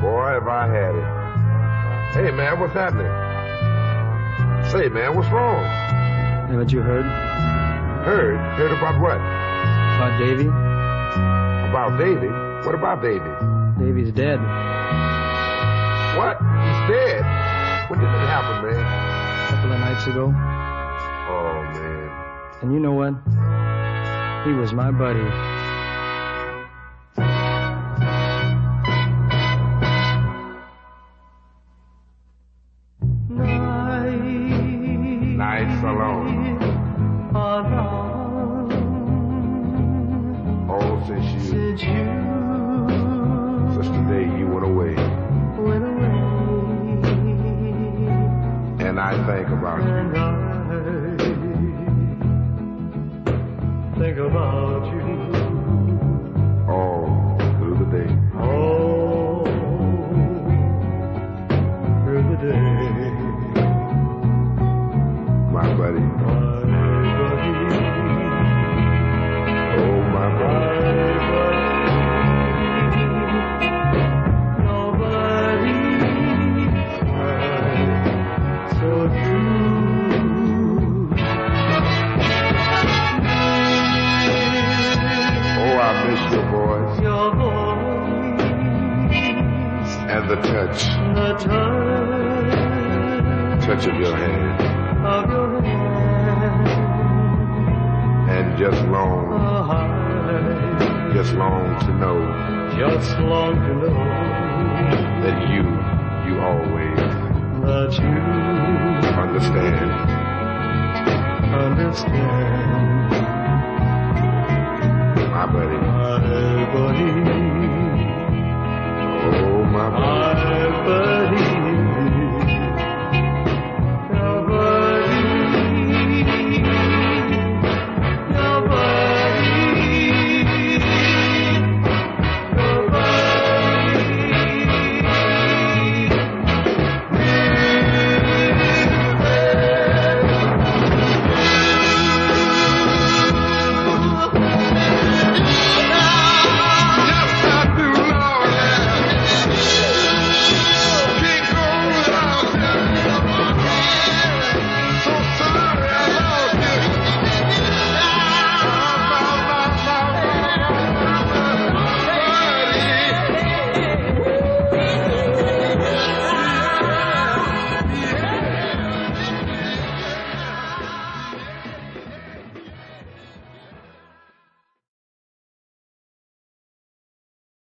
Boy, if I had it. Hey, man, what's happening? Say, man, what's wrong? Haven't you heard? Heard? Heard about what? About Davy? About Davy? What about Davy? Davy's dead. What? He's dead? When did it happen, man? A couple of nights ago. Oh, man. And you know what? He was my buddy. Nights alone. Oh, since the day you went away. And I think about you. Think about you all through the day. all through the day. My buddy. My buddy, Oh, my buddy. nobody tried so true. Oh, I miss your voice Your voice, and the the touch of your hand. of your hand, And just long to know just long to know that you always that you understand. understand. My buddy. My buddy,